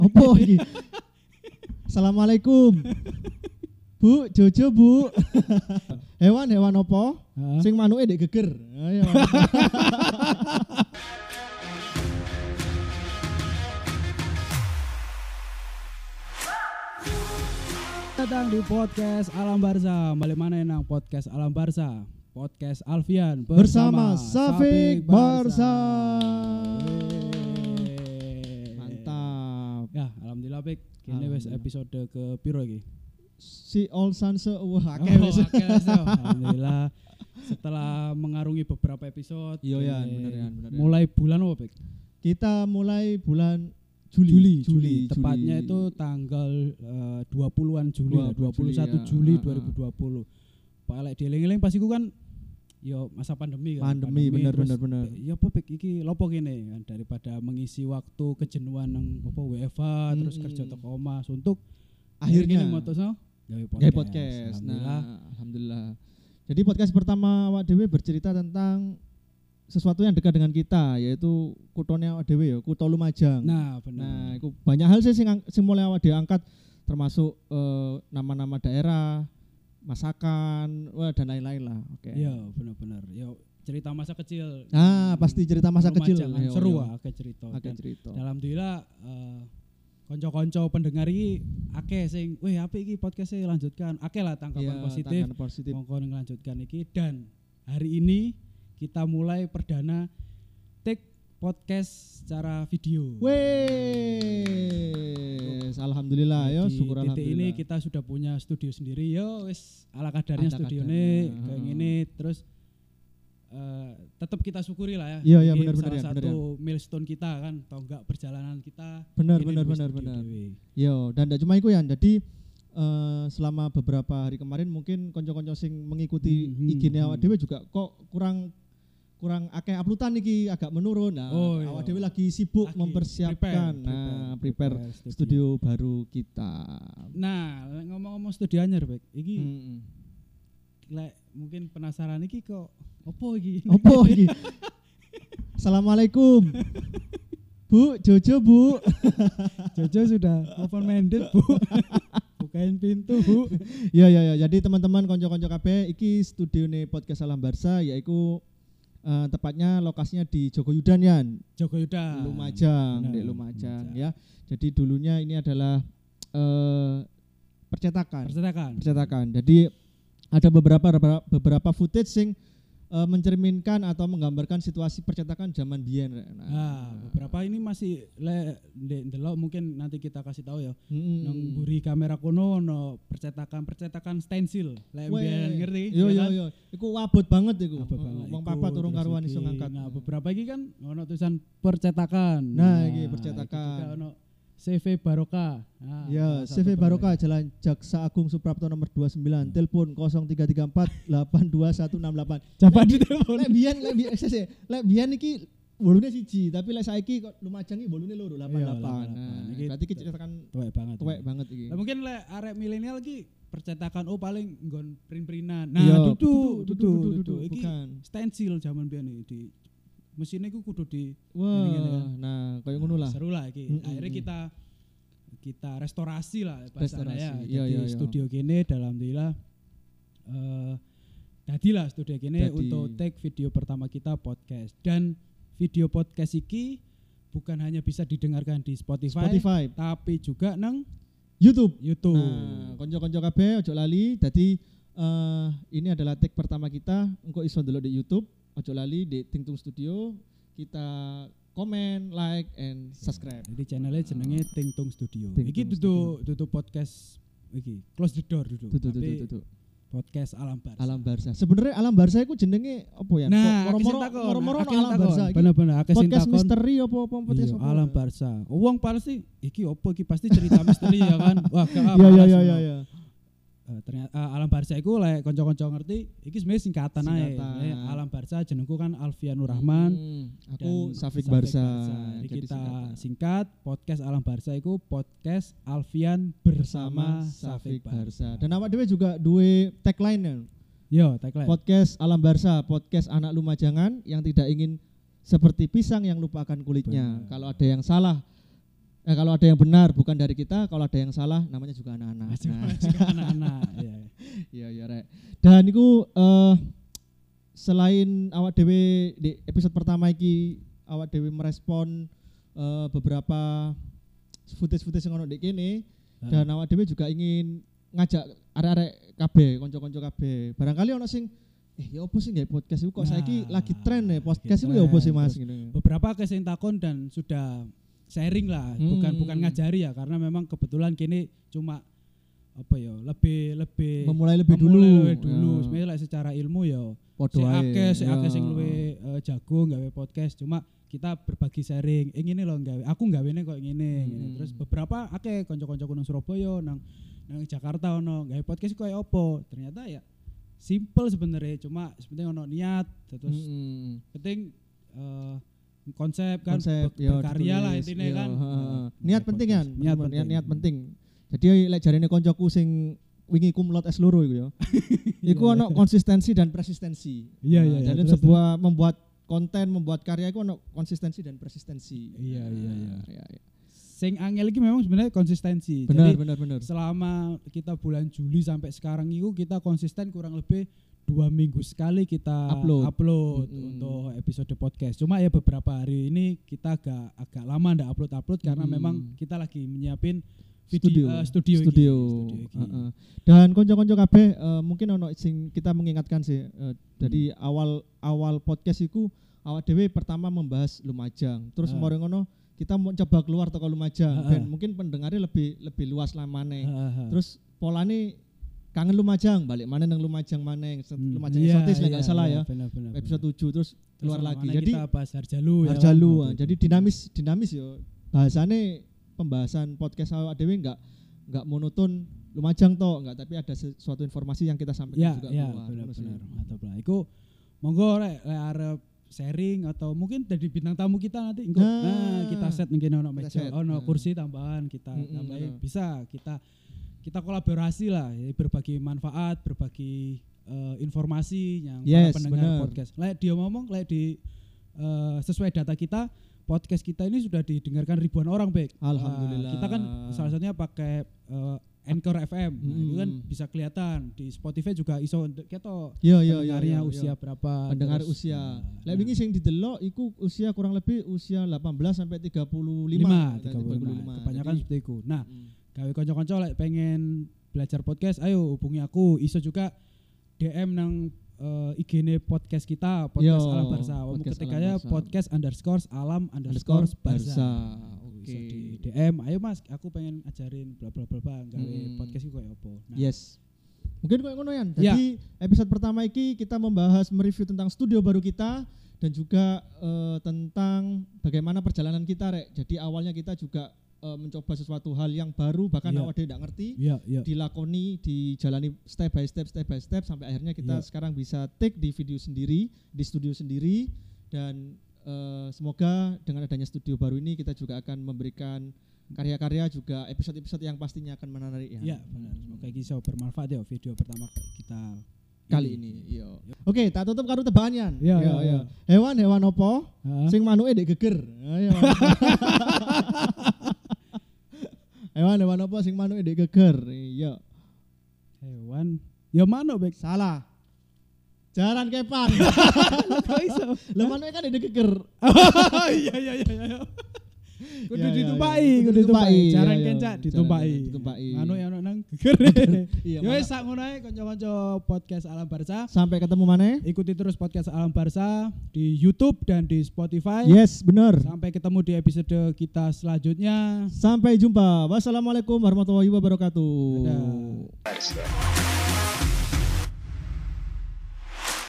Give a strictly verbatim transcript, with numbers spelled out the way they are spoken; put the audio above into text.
Opo iki? Assalamualaikum. Bu, Jojo Bu. Hewan-hewan opo? Heeh. Sing manuke ndek geger. Ayo. Datang di podcast Alam Barza. Balik mana nang podcast Alam Barza? Podcast Alfian Bersama bersama Safik Barza. Yeay. Mantap. Ya, alhamdulillah Pik. Kini wes Alhamdulillah. episode ke piro iki? Si All Sanse wah akeh Oh, wis. akeh wes, yo. Alhamdulillah. Setelah mengarungi beberapa episode, Iya, ya, kini bener ya, bener ya. mulai bulan apa Pik? Kita mulai bulan Juli. Juli, Juli, Juli. Tepatnya Juli. itu tanggal uh, dua puluhan Juli, dua puluh dua puluh satu Juli, ya. Juli Ah, dua ribu dua puluh. Pak lek dieling-eling pas iku kan yo masa pandemi kan. Pandemi, bener, terus, bener, bener. Ya apa Pik iki lopo kene kan daripada mengisi waktu kejenuhan nang apa W F H terus Mm-mm. kerja teko omah suntuk. Akhirnya mutusno gawe podcast. Gawe podcast. Alhamdulillah. Nah, alhamdulillah. Jadi podcast pertama awak dhewe bercerita tentang sesuatu yang dekat dengan kita, yaitu kutone awak dhewe ya, Kutha Lumajang. Nah, benar. Nah, iku banyak hal sih sing ang- sing mulai awak dhewe angkat, termasuk eh, nama-nama daerah, masakan, wah dan lain-lain lah. Oke. Iya, benar-benar. Yo cerita masa kecil. Ah, pasti cerita masa kecil. Lumajang kan Iya, seru iya. ah akeh cerita. Akeh Dan cerita. alhamdulillah eh, konco-konco pendengar iki akeh sing weh apik iki podcast-e lanjutkan. Akeh lah Iya, tanggapan positif. tanggapan positif. Monggo ngelanjutkan iki dan hari ini kita mulai perdana take podcast secara video. Wes, alhamdulillah ya, Di syukur titik alhamdulillah. ini kita sudah punya studio sendiri. Yo wis ala kadarnya Ada studio kadarnya, ini kayak heeh. gini terus eh, tetap kita syukuri lah ya. Iya, iya, Ini benar-benar salah ya, benar satu milestone kita kan, atau enggak perjalanan kita. Benar, ini benar, di benar, studio benar. dewe. Yo, dan tidak cuma itu ya. Jadi eh, selama beberapa hari kemarin mungkin konco-konco sing mengikuti Hmm, I G-ne hmm, awak hmm. dhewe juga kok kurang kurang akeh uploadan iki, agak menurun. Nah, Oh, iya. awak dhewe lagi sibuk Lagi mempersiapkan prepare, nah, prepare, prepare, prepare studio baru kita. Nah, lek ngomong-ngomong studio anyar, Bek. Iki Hmm. lek mungkin penasaran iki kok opo iki? Opo iki? Assalamualaikum. Bu, Jojo Bu. Jojo sudah open minded, Bu. Bukain pintu, Bu. Ya ya ya. Jadi teman-teman konco-konco kabeh iki studione podcast Alam Barza yaiku eh, tepatnya lokasinya di Jogoyudan ya, Joko Yuda. Lumajang, Benar, di Lumajang Lumajang. ya. Jadi dulunya ini adalah eh, percetakan. Percetakan. Percetakan. Jadi ada beberapa beberapa- beberapa footage sing eh, mencerminkan atau menggambarkan situasi percetakan zaman biyen. Nah, beberapa ini masih le ndek ndelok mungkin nanti kita kasih tahu ya. Mm-mm. Nang buri kamera kono ono percetakan-percetakan stensil. Lek Weh, mbiyen ngerti? Yo ya yo kan? yo. Iku abot banget iku. Abot banget. Wong Iku, papat urung terus karuan iki, iso ngangkat. Nah, beberapa iki kan ono tulisan percetakan. Nah, iki percetakan. Iki juga ono C V Barokah. Nah, Ya, salah C V satu Barokah Jalan Jaksa Agung Suprapto nomor dua puluh sembilan, telepon nol tiga tiga empat delapan dua satu enam delapan. Coba di telepon. Lek biyen lek biyen sese, lek biyen iki bolune siji, tapi lek saiki kok Lumajang iki bolune loro delapan Iya, delapan. delapan Nah, delapan. Iki berarti iki ceritakan Tuwek banget. tuwek banget iki. Lah mungkin lek arek milenial iki percetakan oh paling nggon print-printan. Nah, Iya, dudu, dudu, dudu, dudu, Iki bukan. stensil zaman biyen iki di mesinnya iku kudu di Wah, Gini-gini kan. nah kayak ngono lah. Seru lah iki. Mm-mm. Akhirnya kita kita restorasi lah Restorasi, bahasanya ya. iya, Jadi iya, iya. studio gini alhamdulillah eh dadilah studio gini Dadi. untuk take video pertama kita podcast dan video podcast iki bukan hanya bisa didengarkan di Spotify, Spotify, tapi juga nang YouTube. YouTube. Nah, konco-konco kabeh ojo lali. Dadi eh, ini adalah take pertama kita, engko iso ndelok di YouTube. Ojo lali di Tingtung Studio. Kita komen, like, and subscribe. Jadi channelnya jenenge Tingtung Studio. Tingtung Iki tutup tutup podcast iki close the door dulu. Tutu tutu Tapi tutu. podcast Alam Barza. Alam Barza. Sebenarnya Alam Barza itu jenenge apa ya? Nah, moro-moro akeh sing takon, moro-moro akeh no sing Alam takon. Barza iki. Bener-bener akeh sing Podcast takon. misteri apa apa podcast Iya, apa? Alam Barza. Wong pasti iki opo iki pasti cerita misteri ya kan. Wah, gak apa. Iya iya iya iya iya. Ternyata eh, Alam Barza iku lek kanca-kanca ngerti iki sebenarnya singkatan ae. Singkatan. Eh, Alam Barza jenengku kan Alfian Nur Rahman. Hmm, aku dan Safik Barza. Jadi Jadi kita singkatan. singkat podcast Alam Barza iku podcast Alfian bersama Safik Barza. Dan awak dhewe juga duwe tagline ya. Yo, tagline. Podcast Alam Barza, podcast anak Lumajangan yang tidak ingin seperti pisang yang lupakan kulitnya. Benar. Kalau ada yang salah Eh kalau ada yang benar bukan dari kita, kalau ada yang salah namanya juga anak-anak. Nah. Nah. Juga anak-anak. Iya. Iya iya rek. Dan iku uh, selain awak dhewe di episode pertama iki awak dhewe merespon uh, beberapa footage-footage yang ono di kene hmm. dan awak dhewe juga ingin ngajak arek-arek kabeh, kanca-kanca kabeh. Barangkali ono sing eh ya opo sih nggak podcast iku kok nah, saiki lagi tren ya podcast iku ya opo sih Mas gitu. Beberapa kes yang takon dan sudah sharing lah, hmm. bukan bukan ngajari ya karena memang kebetulan kini cuma apa ya lebih lebih memulai lebih memulai dulu. dulu. Ya. Sebenarnya secara ilmu ya si akeh si akeh sing luwih uh, jago gawe podcast cuma kita berbagi sharing. Eh ngene lho gawe. Aku gawene kok ngene. Hmm. Terus beberapa akeh kanca-kancaku nang Surabaya nang nang Jakarta ono gawe podcast koyo opo. Ternyata ya simple sebenarnya cuma sebenarnya ono niat terus hmm. penting uh, konsep kan konsep, ber- berkarya lah intinya yo, kan uh, niat penting kan niat niat, penting. niat penting jadi lek jarene koncoku sing wingi kumlot S loro iku ya iku ono konsistensi dan persistensi iya iya jadi terus, sebuah terus. membuat konten membuat karya iku ono konsistensi dan persistensi iya iya iya ya, ya. Sing angel iki memang sebenarnya konsistensi benar, jadi benar, benar. selama kita bulan Juli sampai sekarang itu kita konsisten kurang lebih dua minggu sekali kita upload, upload mm-hmm. untuk episode podcast. Cuma ya beberapa hari ini kita agak agak lama ndak upload upload karena mm. memang kita lagi menyiapin video, studio uh, studio, studio. Iki, studio uh-uh. Dan konco-konco kabeh uh, mungkin ono sing kita mengingatkan sih. Uh, jadi hmm. awal awal podcast iku awak dhewe pertama membahas Lumajang. Terus uh. mari ngono kita mau coba keluar toko Lumajang uh-uh. dan mungkin pendengarnya lebih lebih luas lah maneh. Uh-uh. Terus polane kangen Lumajang, balik mana nang Lumajang mana yang hmm, Lumajang iya, eksotis lah nggak iya, salah iya, ya. Benar, benar, episode benar. tujuh terus keluar terus lagi. Jadi kita bahas Harjalu ya. Harjalu. Kan? Jadi dinamis dinamis yo. Bahasane pembahasan podcast awak dhewe enggak enggak monoton Lumajang toh, enggak tapi ada sesuatu informasi yang kita sampaikan ya, juga ya, keluar. Benar benar. Mantap lah. Iku monggo rek arep sharing atau mungkin dari bintang tamu kita nanti engko nah, nah, kita set mungkin ono meja, ono nah. kursi tambahan kita mm-hmm, tambahin nah. bisa kita kita kolaborasi lah ya, berbagi manfaat, berbagi uh, informasi yang yes, para pendengar bener. podcast. Lek dia ngomong, lek di uh, sesuai data kita, podcast kita ini sudah didengarkan ribuan orang, Bek. Alhamdulillah. Uh, kita kan salah satunya pakai uh, Anchor F M. Hmm. Nah, itu kan bisa kelihatan di Spotify juga iso keto. Iya iya iya. Pendengarnya usia berapa? Pendengar terus, usia. Nah, lek wingi sing didelok iku usia kurang lebih usia delapan belas sampai tiga puluh lima. tiga puluh lima. Kebanyakan seperti itu. Nah, hmm. gawe kanca-kanca lek pengen belajar podcast, ayo hubungi aku. Iso juga D M nang uh, I G-ne podcast kita, podcast Yo, Alam Barsa. Ketik aja podcast underscore alam underscore Barsa. Oke. Okay. Di D M, ayo Mas, aku pengen ajarin bla bla bla bla gawe hmm. podcast iku koyo apa. Nah. Yes. Mungkin koyo ngono Yan. Jadi ya. episode pertama iki kita membahas mereview tentang studio baru kita dan juga uh, tentang bagaimana perjalanan kita, Rek. Jadi awalnya kita juga Uh, mencoba sesuatu hal yang baru bahkan yeah. awak dhewe nggak ngerti yeah, yeah. dilakoni dijalani step by step step by step sampai akhirnya kita yeah. sekarang bisa take di video sendiri di studio sendiri dan uh, semoga dengan adanya studio baru ini kita juga akan memberikan karya-karya juga episode-episode yang pastinya akan menarik ya. Iya benar, semoga bisa bermanfaat ya video pertama kita kali ini. Iya. Oke, tak tutup karo tebakan. Iya iya iya. Hewan-hewan opo sing manuke ndek geger. Ayo. Hewan-hewan apa sing manuke ndek geger? Iya. Hewan. Ya manuk, Bek. Salah. Jaran kepang. Kok iso? Lah manuke kan ndek geger. Iya iya iya. Kudu ditumpaki, kudu ditumpaki. Jaran kencak ditumpaki. Ditumpaki. Manuk ya ono nang geger. Ya wis sak ngono ae kanca-kanca podcast Alam Barsa. Sampai ketemu maneh. Ikuti terus podcast Alam Barsa di YouTube dan di Spotify. Yes, benar. Sampai ketemu di episode kita selanjutnya. Sampai jumpa. Wassalamualaikum warahmatullahi wabarakatuh. Dadah.